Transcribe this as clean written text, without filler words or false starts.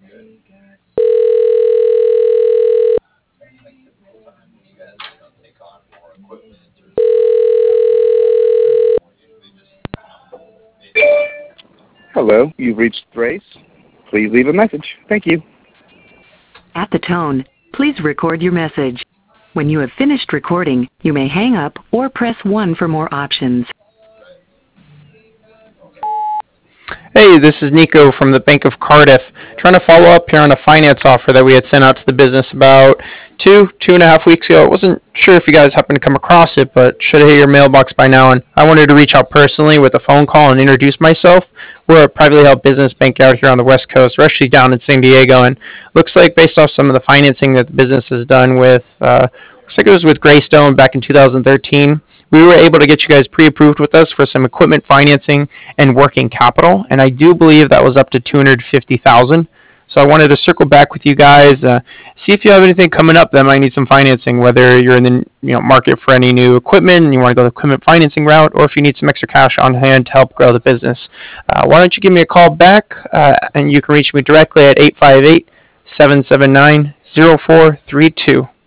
Hello, you've reached Thrace. Please leave a message. Thank you. At the tone, please record your message. When you have finished recording, you may hang up or press 1 for more options. Hey, this is Nico from the Bank of Cardiff. Trying to follow up here on a finance offer that we had sent out to the business about two and a half weeks ago. I wasn't sure if you guys happened to come across it, but should have hit your mailbox by now. And I wanted to reach out personally with a phone call and introduce myself. We're a privately held business bank out here on the West Coast. We're actually down in San Diego, and looks like based off some of the financing that the business has done with, looks like it was with Greystone back in 2013. We were able to get you guys pre-approved with us for some equipment financing and working capital, and I do believe that was up to $250,000. So I wanted to circle back with you guys, see if you have anything coming up that might need some financing, whether you're in the market for any new equipment and you want to go the equipment financing route, or if you need some extra cash on hand to help grow the business. Why don't you give me a call back, and you can reach me directly at 858-779-0432.